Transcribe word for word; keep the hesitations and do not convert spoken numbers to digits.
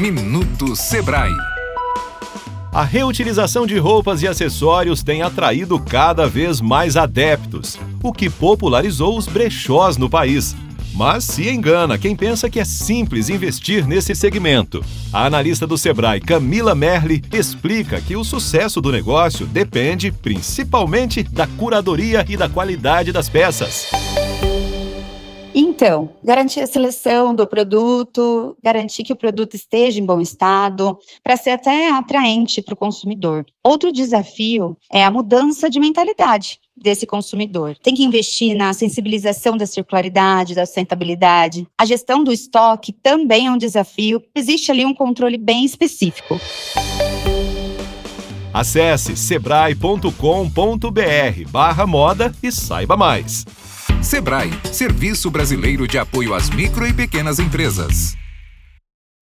Minuto Sebrae. A reutilização de roupas e acessórios tem atraído cada vez mais adeptos, o que popularizou os brechós no país. Mas se engana quem pensa que é simples investir nesse segmento. A analista do Sebrae, Camila Merli, explica que o sucesso do negócio depende principalmente da curadoria e da qualidade das peças. Então, garantir a seleção do produto, garantir que o produto esteja em bom estado, para ser até atraente para o consumidor. Outro desafio é a mudança de mentalidade desse consumidor. Tem que investir na sensibilização da circularidade, da sustentabilidade. A gestão do estoque também é um desafio. Existe ali um controle bem específico. Acesse sebrae ponto com ponto br barra moda e saiba mais. Sebrae, Serviço Brasileiro de Apoio às Micro e Pequenas Empresas.